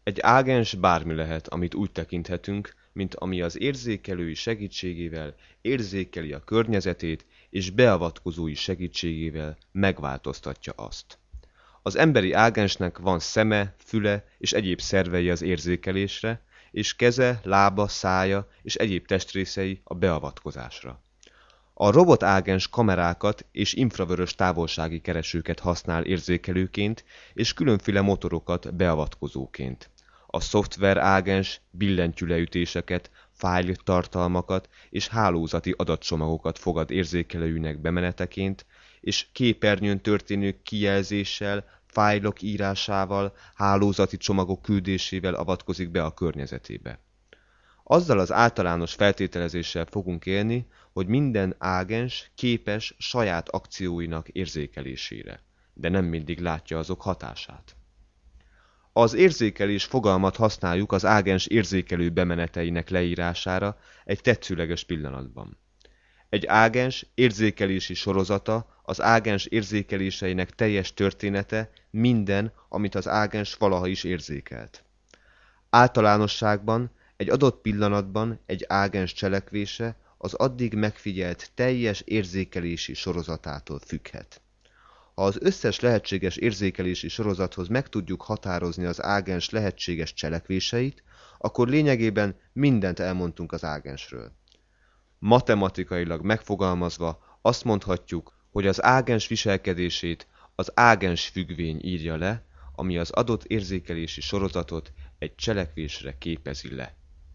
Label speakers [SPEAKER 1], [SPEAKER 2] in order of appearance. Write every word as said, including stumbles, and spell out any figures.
[SPEAKER 1] Egy ágens bármi lehet, amit úgy tekinthetünk, mint ami az érzékelői segítségével érzékeli a környezetét, és beavatkozói segítségével megváltoztatja azt. Az emberi ágensnek van szeme, füle és egyéb szervei az érzékelésre, és keze, lába, szája és egyéb testrészei a beavatkozásra. A robotágens kamerákat és infravörös távolsági keresőket használ érzékelőként, és különféle motorokat beavatkozóként. A szoftver ágens billentyűleütéseket, fájltartalmakat és hálózati adatcsomagokat fogad érzékelőinek bemeneteként, és képernyőn történő kijelzéssel, fájlok írásával, hálózati csomagok küldésével avatkozik be a környezetébe. Azzal az általános feltételezéssel fogunk élni, hogy minden ágens képes saját akcióinak érzékelésére, de nem mindig látja azok hatását. Az érzékelés fogalmat használjuk az ágens érzékelő bemeneteinek leírására egy tetszőleges pillanatban. Egy ágens érzékelési sorozata az ágens érzékeléseinek teljes története, minden, amit az ágens valaha is érzékelt. Általánosságban egy adott pillanatban egy ágens cselekvése az addig megfigyelt teljes érzékelési sorozatától függhet. Ha az összes lehetséges érzékelési sorozathoz meg tudjuk határozni az ágens lehetséges cselekvéseit, akkor lényegében mindent elmondtunk az ágensről. Matematikailag megfogalmazva azt mondhatjuk, hogy az ágens viselkedését az ágens függvény írja le, ami az adott érzékelési sorozatot egy cselekvésre képezi le.